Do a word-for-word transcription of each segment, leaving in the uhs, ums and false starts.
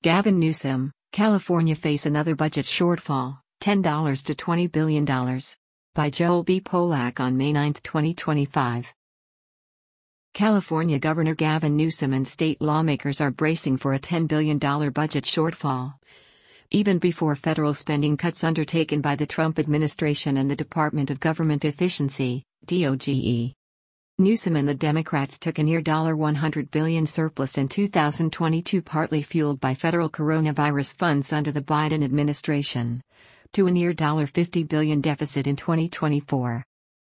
Gavin Newsom, California face another budget shortfall, ten to twenty billion dollars. By Joel B. Polak on May ninth, twenty twenty-five. California Governor Gavin Newsom and state lawmakers are bracing for a ten billion dollars budget shortfall. Even before federal spending cuts undertaken by the Trump administration and the Department of Government Efficiency, D O G E. Newsom and the Democrats took a near one hundred billion dollars surplus in two thousand twenty-two, partly fueled by federal coronavirus funds under the Biden administration, to a near fifty billion dollars deficit in twenty twenty-four.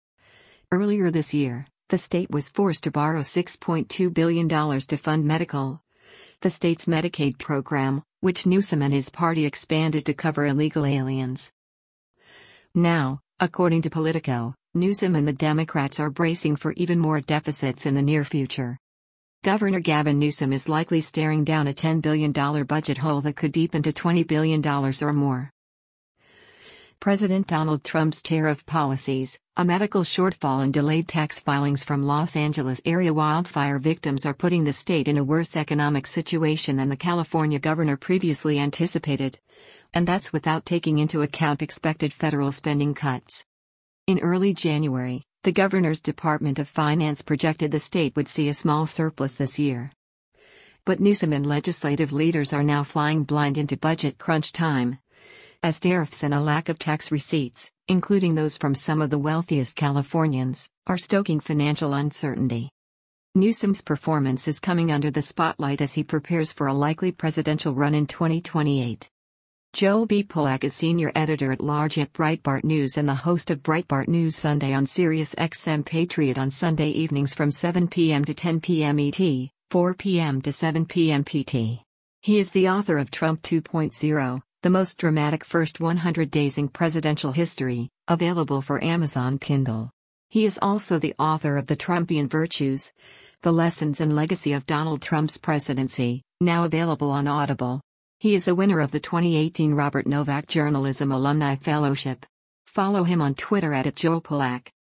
Earlier this year, the state was forced to borrow six point two billion dollars to fund medical, the state's Medicaid program, which Newsom and his party expanded to cover illegal aliens. Now, according to Politico, Newsom and the Democrats are bracing for even more deficits in the near future. Governor Gavin Newsom is likely staring down a ten billion dollars budget hole that could deepen to twenty billion dollars or more. President Donald Trump's tariff policies, a medical shortfall and delayed tax filings from Los Angeles area wildfire victims are putting the state in a worse economic situation than the California governor previously anticipated. And that's without taking into account expected federal spending cuts. In early January, the governor's Department of Finance projected the state would see a small surplus this year. But Newsom and legislative leaders are now flying blind into budget crunch time, as tariffs and a lack of tax receipts, including those from some of the wealthiest Californians, are stoking financial uncertainty. Newsom's performance is coming under the spotlight as he prepares for a likely presidential run in twenty twenty-eight. Joel B. Polak is senior editor-at-large at Breitbart News and the host of Breitbart News Sunday on Sirius X M Patriot on Sunday evenings from seven p m to ten p m E T, four p m to seven p m P T. He is the author of Trump two point oh, the most dramatic first one hundred days in presidential history, available for Amazon Kindle. He is also the author of The Trumpian Virtues, The Lessons and Legacy of Donald Trump's Presidency, now available on Audible. He is a winner of the twenty eighteen Robert Novak Journalism Alumni Fellowship. Follow him on Twitter at Joel Polak.